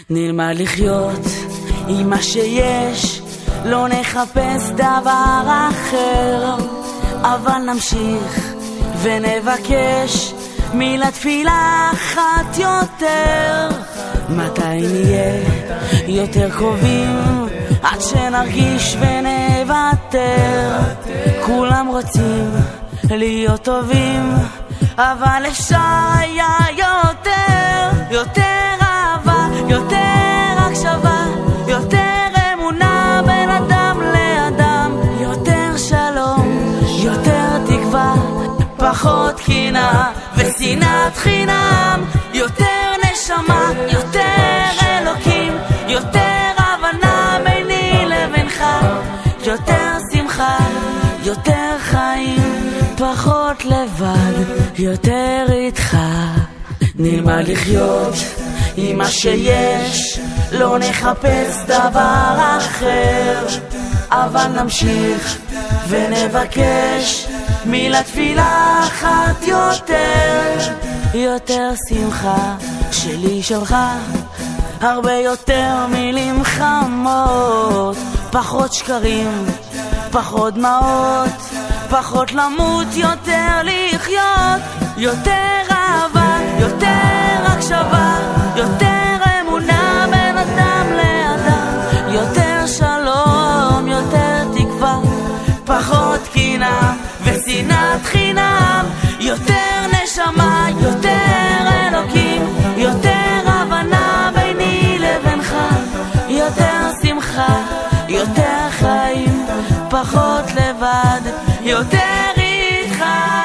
נלמד לחיות עם מה שיש, לא נחפש דבר אחר, אבל נמשיך ונבקש מילת תפילה אחת יותר. מתי נהיה יותר קרובים עד שנרגיש ונוותר? כולם רוצים להיות טובים, אבל אפשר היה יותר. יותר אהבה, יותר הקשבה, יותר אמונה בין אדם לאדם, יותר שלום, יותר תקווה, פחות קנאה ושנאת חינם, יותר נשמה, יותר אלוקים, יותר הבנה ביני לבינך, יותר שמחה, יותר חיים, פחות לבד, יותר איתך. נלמד לחיות עם מה שיש, לא נחפש דבר אחר, אבל נמשיך ונבקש מילת תפילה אחת יותר. יותר שמחה שלי שלך, הרבה יותר מילים חמות, פחות שקרים, פחות דמעות, פחות למות, יותר לחיות. יותר אהבה, יותר הקשבה, יותר אמונה בין אדם לאדם, יותר שלום, יותר תקווה, פחות קנאה ושנאת חינם, יותר נשמה, יותר אלוקים, יותר הבנה ביני לבינך, יותר שמחה, יותר חיים, פחות לבד, יותר איתך.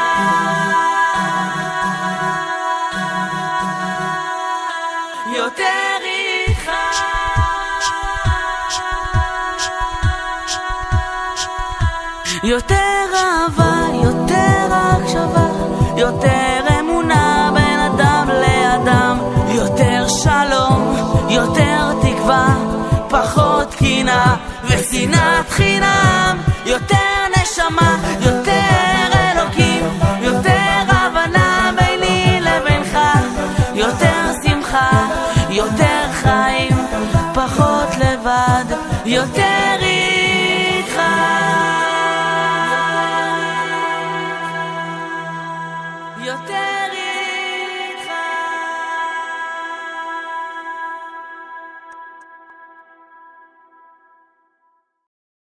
יותר איתך. יותר אהבה, יותר הקשבה, יותר אמונה בין אדם לאדם, יותר שלום, יותר תקווה, פחות קנאה ושנאת חינם, יותר נשמה, יותר אלוקים, יותר הבנה ביני לבינך, יותר שמחה, יותר חיים, פחות לבד, יותר